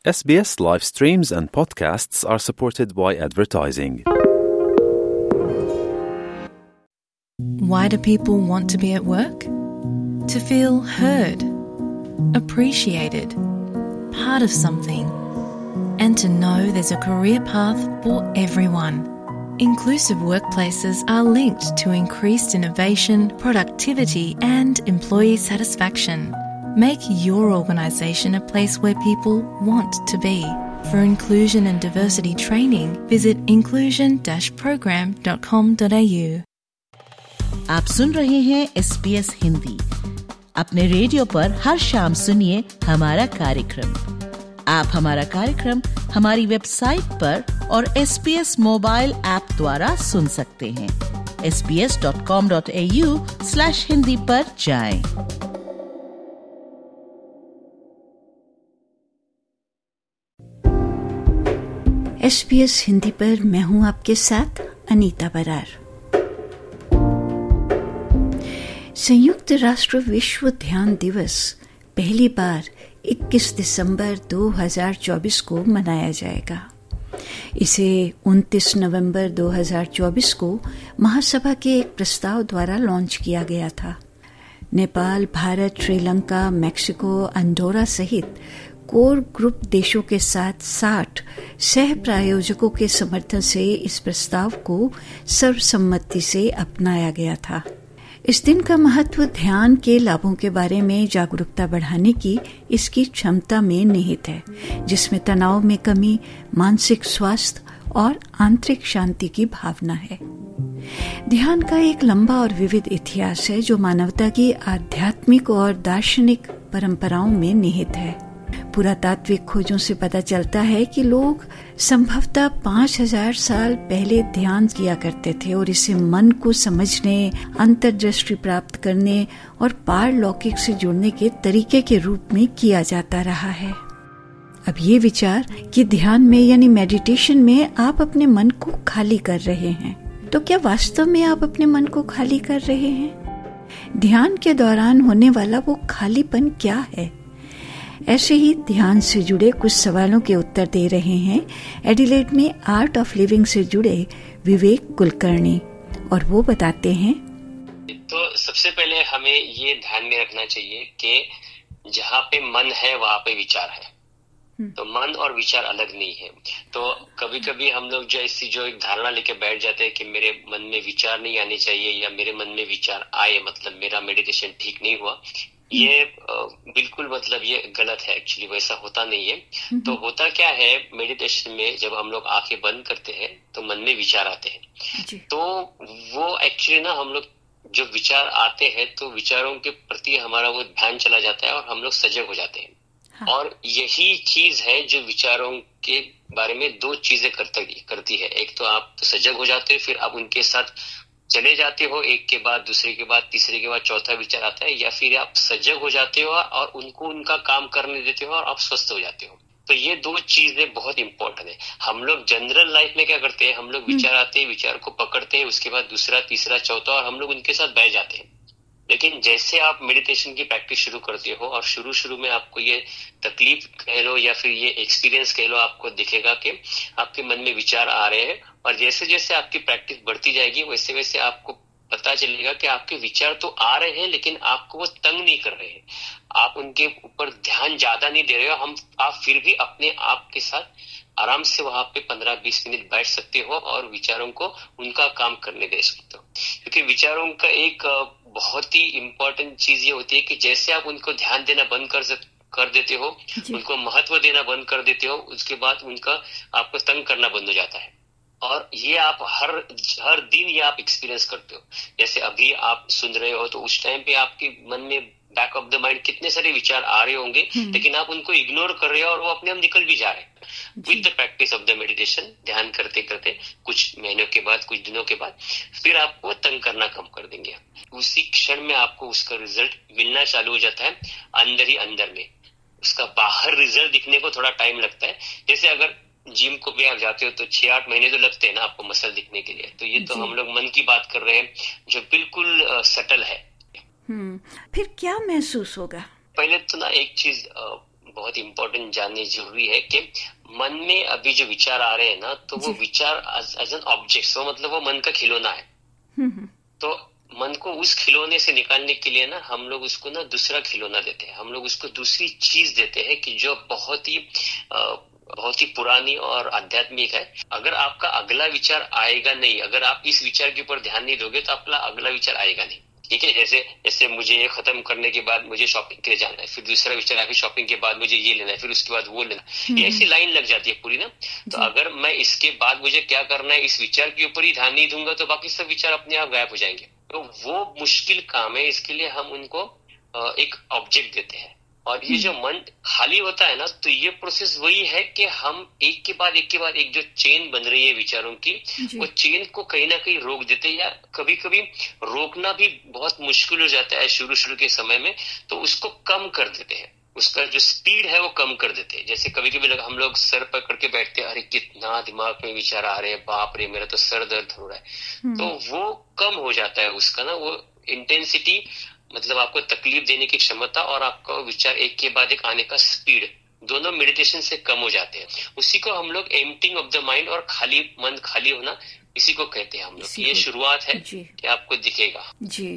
SBS live streams and podcasts are supported by advertising. Why do people want to be at work? To feel heard, appreciated, part of something, and to know there's a career path for everyone. Inclusive workplaces are linked to increased innovation, productivity, and employee satisfaction. Make your organisation a place where people want to be. For inclusion and diversity training, visit inclusion-program.com.au. आप सुन रहे हैं SBS Hindi. अपने radio पर हर शाम सुनिए हमारा कार्यक्रम। आप हमारा कार्यक्रम हमारी वेबसाइट पर और SBS मोबाइल ऐप द्वारा सुन सकते हैं। sbs.com.au/hindi पर जाएं। SBS हिंदी पर मैं हूं आपके साथ अनीता बरार। संयुक्त राष्ट्र विश्व ध्यान दिवस पहली बार 21 दिसंबर 2024 को मनाया जाएगा। इसे 29 नवंबर 2024 को महासभा के एक प्रस्ताव द्वारा लॉन्च किया गया था। नेपाल, भारत, श्रीलंका, मैक्सिको, अंडोरा सहित कोर ग्रुप देशों के साथ 60 सह प्रायोजकों के समर्थन से इस प्रस्ताव को सर्वसम्मति से अपनाया गया था। इस दिन का महत्व ध्यान के लाभों के बारे में जागरूकता बढ़ाने की इसकी क्षमता में निहित है, जिसमें तनाव में कमी, मानसिक स्वास्थ्य और आंतरिक शांति की भावना है। ध्यान का एक लंबा और विविध इतिहास है जो मानवता की आध्यात्मिक और दार्शनिक परंपराओं में निहित है। पुरातात्विक खोजों से पता चलता है कि लोग संभवतः 5000 साल पहले ध्यान किया करते थे और इसे मन को समझने, अंतर्दृष्टि प्राप्त करने और पारलौकिक से जुड़ने के तरीके के रूप में किया जाता रहा है। अब ये विचार कि ध्यान में यानी मेडिटेशन में आप अपने मन को खाली कर रहे हैं, तो क्या वास्तव में आप अपने मन को खाली कर रहे हैं? ध्यान के दौरान होने वाला वो खालीपन क्या है? ऐसे ही ध्यान से जुड़े कुछ सवालों के उत्तर दे रहे हैं एडिलेड में आर्ट ऑफ लिविंग से जुड़े विवेक कुलकर्णी, और वो बताते हैं। तो सबसे पहले हमें ये ध्यान में रखना चाहिए कि जहाँ पे मन है वहाँ पे विचार है, तो मन और विचार अलग नहीं है। तो कभी कभी हम लोग जो एक धारणा लेके बैठ जाते हैं कि मेरे मन में विचार नहीं आने चाहिए या मेरे मन में विचार आए मतलब मेरा मेडिटेशन ठीक नहीं हुआ, ये बिल्कुल मतलब ये गलत है। एक्चुअली वैसा होता नहीं है। तो होता क्या है, मेडिटेशन में जब हम लोग आंखें बंद करते हैं तो मन में विचार आते हैं। तो वो एक्चुअली ना हम लोग जो विचार आते हैं तो विचारों के प्रति हमारा वो ध्यान चला जाता है और हम लोग सजग हो जाते हैं। हाँ। और यही चीज है जो विचारों के बारे में दो चीजें करती है। एक तो आप सजग हो जाते हो, फिर आप उनके साथ चले जाते हो, एक के बाद दूसरे के बाद तीसरे के बाद चौथा विचार आता है, या फिर आप सजग हो जाते हो और उनको उनका काम करने देते हो और आप स्वस्थ हो जाते हो। तो ये दो चीजें बहुत इंपॉर्टेंट है। हम लोग जनरल लाइफ में क्या करते हैं, हम लोग विचार आते हैं, विचार को पकड़ते हैं, उसके बाद दूसरा तीसरा चौथा और हम लोग उनके साथ बैठ जाते हैं। लेकिन जैसे आप मेडिटेशन की प्रैक्टिस शुरू करते हो और शुरू में आपको ये तकलीफ कह लो या फिर ये एक्सपीरियंस कह लो, आपको दिखेगा कि आपके मन में विचार आ रहे हैं, और जैसे जैसे आपकी प्रैक्टिस बढ़ती जाएगी वैसे वैसे आपको पता चलेगा कि आपके विचार तो आ रहे हैं लेकिन आपको वो तंग नहीं कर रहे हैं, आप उनके ऊपर ध्यान ज्यादा नहीं दे रहे हो। आप फिर भी अपने आप के साथ आराम से वहां पे 15-20 मिनट बैठ सकते हो और विचारों को उनका काम करने दे सकते हो। क्योंकि विचारों का एक बहुत ही इम्पोर्टेंट चीज ये होती है कि जैसे आप उनको ध्यान देना बंद कर देते हो, उनको महत्व देना बंद कर देते हो, उसके बाद उनका आपको तंग करना बंद हो जाता है। और ये आप हर दिन ये आप एक्सपीरियंस करते हो। जैसे अभी आप सुन रहे हो तो उस टाइम पे आपके मन में बैक ऑफ द माइंड कितने सारे विचार आ रहे होंगे, लेकिन आप उनको इग्नोर कर रहे हो और वो अपने आप निकल भी जा रहे हैं। With the practice of the meditation, ध्यान करते करते कुछ महीनों के बाद, कुछ दिनों के बाद फिर आपको तंग करना कम कर देंगे। उसी क्षण में आपको उसका रिजल्ट मिलना चालू हो जाता है अंदर ही अंदर में। उसका बाहर रिजल्ट दिखने को थोड़ा टाइम लगता है। जैसे अगर जिम को भी आप जाते हो तो 6-8 महीने तो लगते हैं ना आपको मसल दिखने के लिए। तो ये तो हम लोग मन की बात कर रहे हैं जो बिल्कुल सटल है। फिर क्या महसूस होगा? पहले तो ना एक चीज बहुत इंपॉर्टेंट जानने जरूरी है कि मन में अभी जो विचार आ रहे हैं ना, तो वो विचार एज एन ऑब्जेक्ट, मतलब वो मन का खिलौना है। तो मन को उस खिलौने से निकालने के लिए ना हम लोग उसको ना दूसरा खिलौना देते हैं, हम लोग उसको दूसरी चीज देते हैं कि जो बहुत ही पुरानी और आध्यात्मिक है। अगर आपका अगला विचार आएगा नहीं, अगर आप इस विचार के ऊपर ध्यान नहीं दोगे तो आपका अगला विचार आएगा नहीं। ठीक है, जैसे मुझे ये खत्म करने के बाद मुझे शॉपिंग के लिए जाना है, फिर दूसरा विचार है, फिर शॉपिंग के बाद मुझे ये लेना है, फिर उसके बाद वो लेना, ये ऐसी लाइन लग जाती है पूरी ना। तो अगर मैं इसके बाद मुझे क्या करना है इस विचार के ऊपर ही ध्यान नहीं दूंगा तो बाकी सब विचार अपने आप गायब हो जाएंगे। तो वो मुश्किल काम है, इसके लिए हम उनको एक ऑब्जेक्ट देते हैं। और ये जो मन खाली होता है ना, तो ये प्रोसेस वही है कि हम एक के बाद एक जो चेन बन रही है विचारों की, वो चेन को कहीं ना कहीं रोक देते हैं, या कभी कभी रोकना भी बहुत मुश्किल हो जाता है शुरू के समय में, तो उसको कम कर देते हैं, उसका जो स्पीड है वो कम कर देते हैं। जैसे कभी कभी हम लोग सर पकड़ के बैठते हैं, अरे कितना दिमाग में विचार आ रहे हैं, बाप रे मेरा तो सर दर्द हो रहा है। तो वो कम हो जाता है उसका ना, वो इंटेंसिटी, मतलब आपको तकलीफ देने की क्षमता और आपका विचार एक के बाद एक आने का स्पीड, दोनों मेडिटेशन से कम हो जाते हैं। उसी को हम लोग एम्प्टिंग ऑफ द माइंड और मन खाली होना, इसी को कहते हैं हम लोग। ये शुरुआत है कि आपको दिखेगा जी।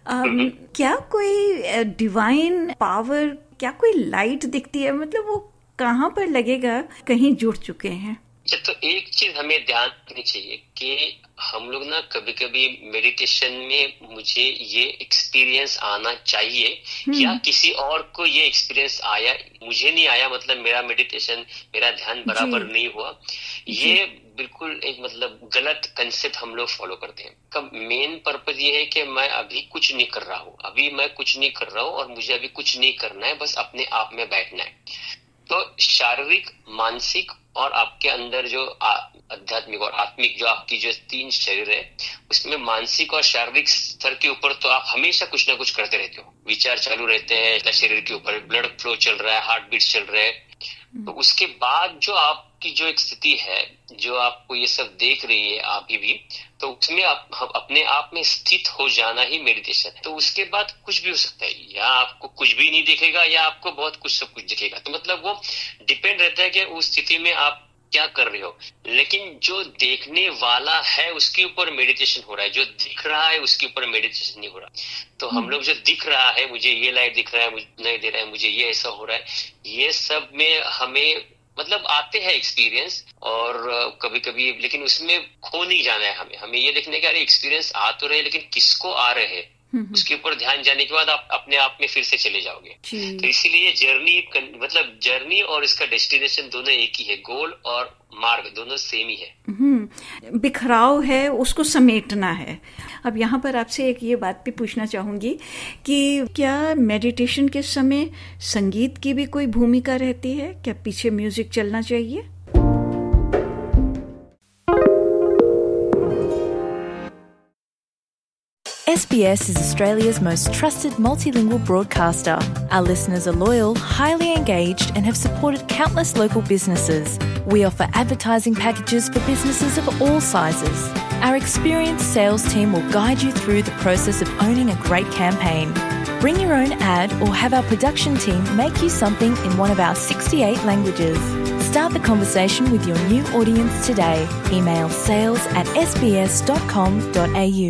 क्या कोई डिवाइन पावर, क्या कोई लाइट दिखती है, मतलब वो कहाँ पर लगेगा, कहीं जुड़ चुके हैं? तो एक चीज हमें ध्यान रखनी चाहिए कि हम लोग ना कभी कभी मेडिटेशन में मुझे ये एक्सपीरियंस आना चाहिए या किसी और को ये एक्सपीरियंस आया, मुझे नहीं आया, मतलब मेरा मेडिटेशन, मेरा ध्यान बराबर नहीं हुआ, ये बिल्कुल एक मतलब गलत कंसेप्ट हम लोग फॉलो करते हैं। कब मेन पर्पज ये है कि मैं अभी कुछ नहीं कर रहा हूँ, अभी मैं कुछ नहीं कर रहा हूँ और मुझे अभी कुछ नहीं करना है, बस अपने आप में बैठना है। तो शारीरिक, मानसिक और आपके अंदर जो आध्यात्मिक और आत्मिक, जो आपकी जो 3 शरीर है, उसमें मानसिक और शारीरिक स्तर के ऊपर तो आप हमेशा कुछ ना कुछ करते रहते हो, विचार चालू रहते हैं, शरीर के ऊपर ब्लड फ्लो चल रहा है, हार्ट बीट चल रहा है। तो उसके बाद जो आपकी जो एक स्थिति है, जो आपको ये सब देख रही है अभी भी, तो उसमें आप अपने आप में स्थित हो जाना ही मेडिटेशन है। तो उसके बाद कुछ भी हो सकता है, या आपको कुछ भी नहीं दिखेगा या आपको बहुत कुछ सब कुछ दिखेगा। तो मतलब वो डिपेंड रहता है कि उस स्थिति में आप क्या कर रहे हो, लेकिन जो देखने वाला है उसके ऊपर मेडिटेशन हो रहा है, जो दिख रहा है उसके ऊपर मेडिटेशन नहीं हो रहा। तो हम लोग जो दिख रहा है, मुझे ये लाइट दिख रहा है, मुझे नहीं दे रहा है, मुझे ये ऐसा हो रहा है, ये सब में हमें मतलब आते हैं एक्सपीरियंस और कभी कभी, लेकिन उसमें खो नहीं जाना है हमें ये देखने का, अरे एक्सपीरियंस आ तो रहे लेकिन किसको आ रहे हैं, उसके ऊपर ध्यान जाने के बाद आप अपने आप में फिर से चले जाओगे। तो इसीलिए जर्नी और इसका डेस्टिनेशन दोनों एक ही है, गोल और मार्ग दोनों सेम ही है। बिखराव है, उसको समेटना है। अब यहाँ पर आपसे एक ये बात भी पूछना चाहूंगी कि क्या मेडिटेशन के समय संगीत की भी कोई भूमिका रहती है? क्या पीछे म्यूजिक चलना चाहिए? SBS is Australia's most trusted multilingual broadcaster. Our listeners are loyal, highly engaged, and have supported countless local businesses. We offer advertising packages for businesses of all sizes. Our experienced sales team will guide you through the process of owning a great campaign. Bring your own ad or have our production team make you something in one of our 68 languages. Start the conversation with your new audience today. Email sales@sbs.com.au.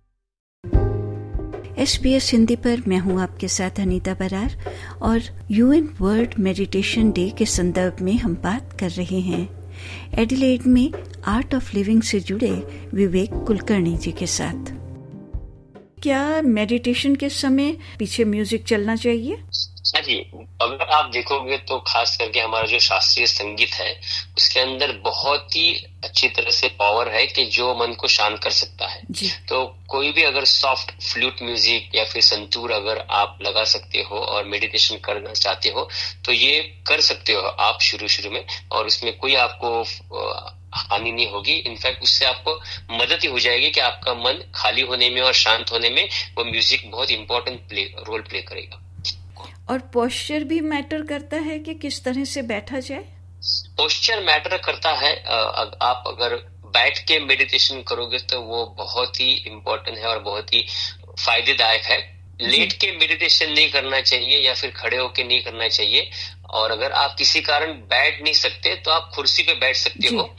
SBS Hindi पर मैं हूं आपके साथ अनीता बरार और UN world meditation day के संदर्भ में हम बात कर रहे हैं एडिलेड में आर्ट ऑफ लिविंग से जुड़े विवेक कुलकर्णी जी के साथ। क्या मेडिटेशन के समय पीछे म्यूजिक चलना चाहिए? हाँ जी, अगर आप देखोगे तो खास करके हमारा जो शास्त्रीय संगीत है उसके अंदर बहुत ही अच्छी तरह से पावर है कि जो मन को शांत कर सकता है। तो कोई भी अगर सॉफ्ट फ्लूट म्यूजिक या फिर संतूर अगर आप लगा सकते हो और मेडिटेशन करना चाहते हो तो ये कर सकते हो आप शुरू में, और उसमें कोई आपको हानि नहीं होगी। इनफैक्ट उससे आपको मदद ही हो जाएगी कि आपका मन खाली होने में और शांत होने में वो म्यूजिक बहुत इंपॉर्टेंट रोल प्ले करेगा। और पोस्चर भी मैटर करता है कि किस तरह से बैठा जाए? पोस्चर मैटर करता है। आप अगर बैठ के मेडिटेशन करोगे तो वो बहुत ही इम्पोर्टेंट है और बहुत ही फायदेदायक है। लेट के मेडिटेशन नहीं करना चाहिए या फिर खड़े होके नहीं करना चाहिए। और अगर आप किसी कारण बैठ नहीं सकते तो आप कुर्सी पे बैठ सकते हो।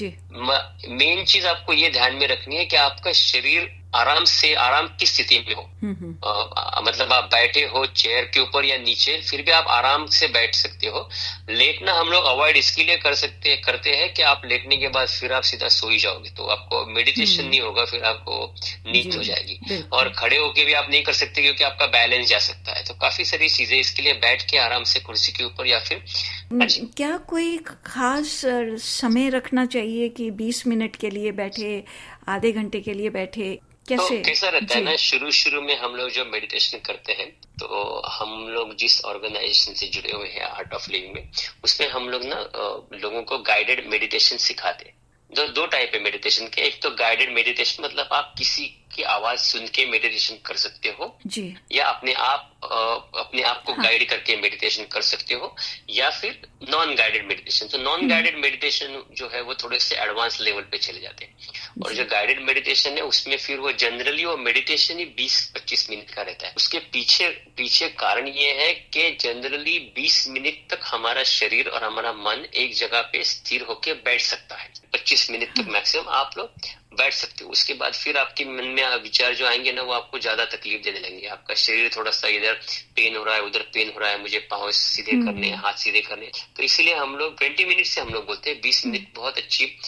मेन चीज आपको ये ध्यान में रखनी है कि आपका शरीर आराम की स्थिति में हो। मतलब आप बैठे हो चेयर के ऊपर या नीचे, फिर भी आप आराम से बैठ सकते हो। लेटना हम लोग अवॉइड इसके लिए करते हैं कि आप लेटने के बाद फिर आप सीधा सो ही जाओगे, तो आपको मेडिटेशन नहीं होगा, फिर आपको नींद हो जाएगी। और खड़े होके भी आप नहीं कर सकते क्योंकि आपका बैलेंस जा सकता है। तो काफी सारी चीजें इसके लिए बैठ के आराम से कुर्सी के ऊपर या फिर क्या कोई खास समय रखना चाहिए कि 20 मिनट के लिए बैठे, आधे घंटे के लिए बैठे, कैसे? तो कैसा रहता है ना, शुरू में हम लोग जब मेडिटेशन करते हैं तो हम लोग जिस ऑर्गेनाइजेशन से जुड़े हुए हैं आर्ट ऑफ लिविंग में, उसमें हम लोग ना लोगों को गाइडेड मेडिटेशन सिखाते हैं। दो टाइप है मेडिटेशन के। एक तो गाइडेड मेडिटेशन, मतलब आप किसी की आवाज सुन के मेडिटेशन कर सकते हो जी, या अपने आप को गाइड करके मेडिटेशन कर सकते हो, या फिर नॉन गाइडेड मेडिटेशन। तो नॉन गाइडेड मेडिटेशन जो है वो थोड़े से एडवांस लेवल पे चले जाते हैं। और जो गाइडेड मेडिटेशन है उसमें फिर वो जनरली वो मेडिटेशन ही 20-25 मिनट का रहता है। उसके पीछे कारण ये है कि जनरली 20 मिनट तक हमारा शरीर और हमारा मन एक जगह पे स्थिर होके बैठ सकता है। 25 मिनट तक मैक्सिमम आप लोग बैठ सकते हो। उसके बाद फिर आपके मन में विचार जो आएंगे ना, वो आपको ज्यादा तकलीफ देने लगेंगे। आपका शरीर थोड़ा सा इधर पेन हो रहा है, उधर पेन हो रहा है, मुझे पाँव सीधे करने, हाथ सीधे करने। तो इसीलिए हम लोग 20 मिनट से हम लोग बोलते हैं 20 मिनट बहुत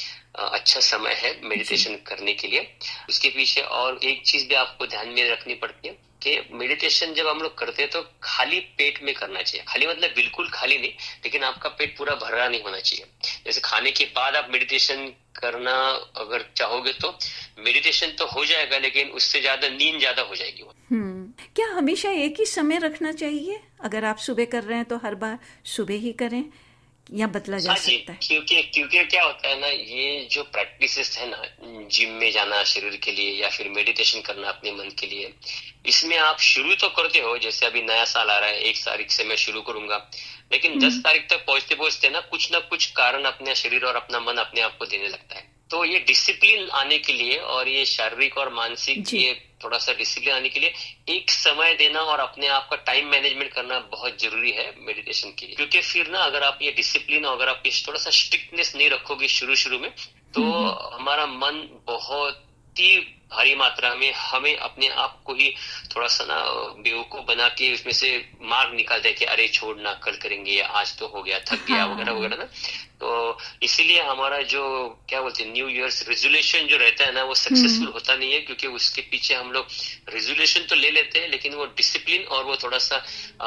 अच्छा समय है मेडिटेशन करने के लिए। उसके पीछे और एक चीज भी आपको ध्यान में रखनी पड़ती है कि मेडिटेशन जब हम लोग करते हैं तो खाली पेट में करना चाहिए। खाली मतलब बिल्कुल खाली नहीं, लेकिन आपका पेट पूरा भरा नहीं होना चाहिए। जैसे खाने के बाद आप मेडिटेशन करना अगर चाहोगे तो मेडिटेशन तो हो जाएगा, लेकिन उससे ज्यादा नींद ज्यादा हो जाएगी। क्या हमेशा एक ही समय रखना चाहिए? अगर आप सुबह कर रहे हैं तो हर बार सुबह ही करें या बदला जा सकता है? क्योंकि क्या होता है ना, ये जो प्रैक्टिसेस है ना, जिम में जाना शरीर के लिए या फिर मेडिटेशन करना अपने मन के लिए, इसमें आप शुरू तो करते हो। जैसे अभी नया साल आ रहा है, 1 तारीख से मैं शुरू करूंगा, लेकिन 10 तारीख तक पहुंचते ना कुछ कारण अपने शरीर और अपना मन अपने आप को देने लगता है। तो ये डिसिप्लिन आने के लिए और ये शारीरिक और मानसिक ये थोड़ा सा डिसिप्लिन आने के लिए एक समय देना और अपने आप का टाइम मैनेजमेंट करना बहुत जरूरी है मेडिटेशन के लिए। क्योंकि फिर ना अगर आप ये डिसिप्लिन, अगर आप थोड़ा सा स्ट्रिक्टनेस नहीं रखोगे शुरू में, तो हमारा मन बहुत ही भारी मात्रा में हमें अपने आप को ही थोड़ा सा ना बेवकूफ बना के उसमें से मार्ग निकाल दे कि अरे छोड़ना, कल करेंगे, या आज तो हो गया, थक गया वगैरह वगैरह ना। तो इसीलिए हमारा जो क्या बोलते हैं न्यू ईयर्स रेजोल्यूशन जो रहता है ना, वो सक्सेसफुल होता नहीं है, क्योंकि उसके पीछे हम लोग रेजोल्यूशन तो ले लेते हैं, लेकिन वो डिसिप्लिन और वो थोड़ा सा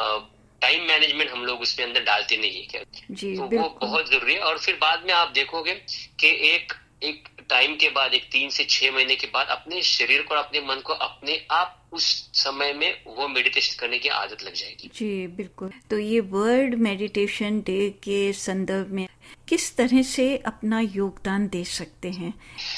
टाइम मैनेजमेंट हम लोग उसमें अंदर डालते नहीं है क्या। तो वो बहुत जरूरी है। और फिर बाद में आप देखोगे कि एक टाइम के बाद, 3 से 6 महीने के बाद अपने शरीर को और अपने मन को अपने आप उस समय में वो मेडिटेशन करने की आदत लग जाएगी। जी बिल्कुल। तो ये वर्ल्ड मेडिटेशन डे के संदर्भ में किस तरह से अपना योगदान दे सकते हैं?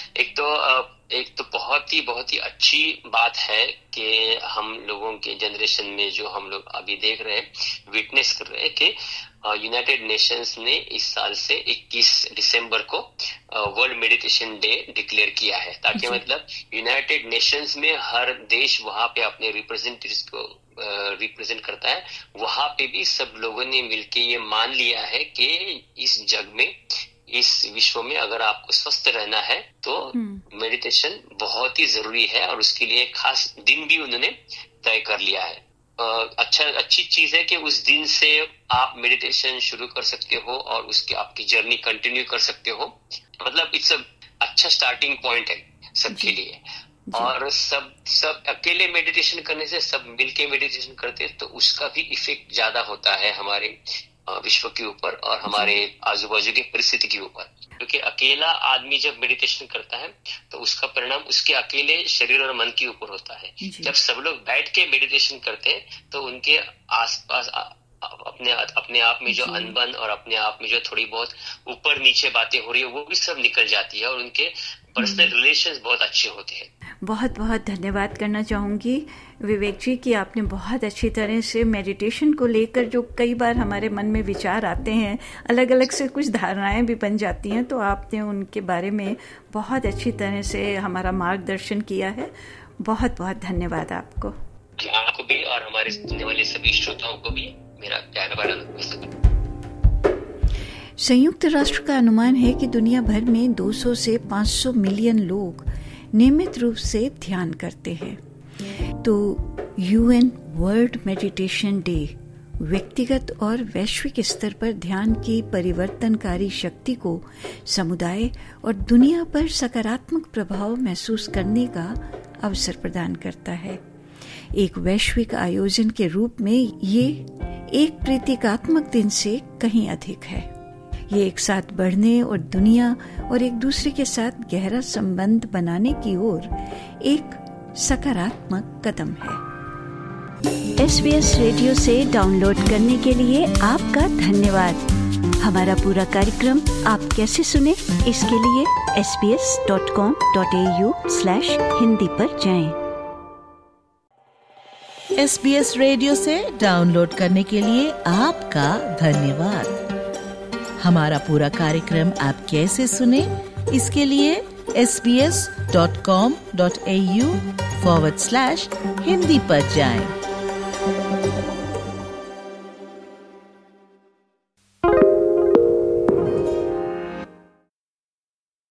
एक तो बहुत ही अच्छी बात है कि हम लोगों के जनरेशन में जो हम लोग अभी देख रहे हैं, विटनेस कर रहे हैं कि यूनाइटेड नेशंस ने इस साल से 21 दिसंबर को वर्ल्ड मेडिटेशन डे डिक्लेयर किया है, ताकि मतलब यूनाइटेड नेशंस में हर देश वहां पे अपने रिप्रेजेंटेटिव्स को रिप्रेजेंट करता है। वहां पे भी सब लोगों ने मिलके ये मान लिया है कि इस जग में, इस विश्व में अगर आपको स्वस्थ रहना है तो मेडिटेशन बहुत ही जरूरी है, और उसके लिए खास दिन भी उन्होंने तय कर लिया है। अच्छी चीज है कि उस दिन से आप मेडिटेशन शुरू कर सकते हो और उसकी आपकी जर्नी कंटिन्यू कर सकते हो। मतलब इट्स अच्छा स्टार्टिंग पॉइंट है सबके लिए। और सब अकेले मेडिटेशन करने से, सब मिलके मेडिटेशन करते हैं तो उसका भी इफेक्ट ज्यादा होता है हमारे विश्व के ऊपर और हमारे आजू बाजू की परिस्थिति के ऊपर। क्योंकि अकेला आदमी जब मेडिटेशन करता है तो उसका परिणाम उसके अकेले शरीर और मन के ऊपर होता है। जब सब लोग बैठ के मेडिटेशन करते हैं तो उनके आसपास अपने आप में जो अनबन और अपने आप में जो थोड़ी बहुत ऊपर नीचे बातें हो रही है वो भी सब निकल जाती है और उनके पर्सनल रिलेशंस बहुत अच्छे होते हैं। बहुत बहुत धन्यवाद करना चाहूँगी विवेक जी कि आपने बहुत अच्छी तरह से मेडिटेशन को लेकर जो कई बार हमारे मन में विचार आते हैं, अलग अलग से कुछ धारणाएं भी बन जाती हैं, तो आपने उनके बारे में बहुत अच्छी तरह से हमारा मार्गदर्शन किया है। बहुत बहुत धन्यवाद आपको भी और हमारे सुनने वाले सभी श्रोताओं को भी मेरा प्यार भरा नमस्कार। संयुक्त राष्ट्र का अनुमान है कि दुनिया भर में 200 से 500 मिलियन लोग नियमित रूप से ध्यान करते हैं। तो UN वर्ल्ड मेडिटेशन डे व्यक्तिगत और वैश्विक स्तर पर ध्यान की परिवर्तनकारी शक्ति को समुदाय और दुनिया पर सकारात्मक प्रभाव महसूस करने का अवसर प्रदान करता है। एक वैश्विक आयोजन के रूप में ये एक प्रतीकात्मक दिन से कहीं अधिक है। ये एक साथ बढ़ने और दुनिया और एक दूसरे के साथ गहरा संबंध बनाने की ओर एक सकारात्मक कदम है। SBS रेडियो से डाउनलोड करने के लिए आपका धन्यवाद। हमारा पूरा कार्यक्रम आप कैसे सुने, इसके लिए sbs.com.au/hindi पर जाएं। SBS रेडियो से डाउनलोड करने के लिए आपका धन्यवाद। हमारा पूरा कार्यक्रम आप कैसे सुने, इसके लिए sbs.com.au/hindi पर जाएं।